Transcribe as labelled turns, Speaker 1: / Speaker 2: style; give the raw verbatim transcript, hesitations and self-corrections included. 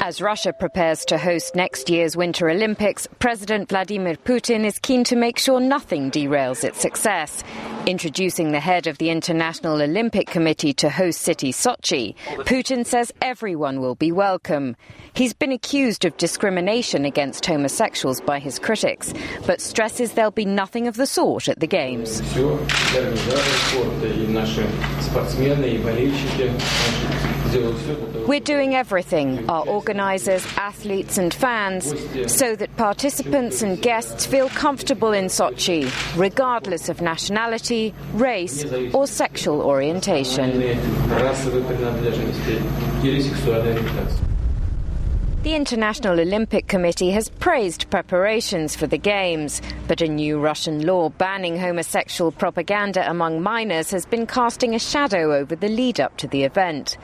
Speaker 1: As Russia prepares to host next year's Winter Olympics, President Vladimir Putin is keen to make sure nothing derails its success. Introducing the head of the International Olympic Committee to host city Sochi, Putin says everyone will be welcome. He's been accused of discrimination against homosexuals by his critics, but stresses there'll be nothing of the sort at the Games. We're doing everything, our organisers, athletes and fans, so that participants and guests feel comfortable in Sochi, regardless of nationality, race or sexual orientation. The International Olympic Committee has praised preparations for the Games, but a new Russian law banning homosexual propaganda among minors has been casting a shadow over the lead-up to the event.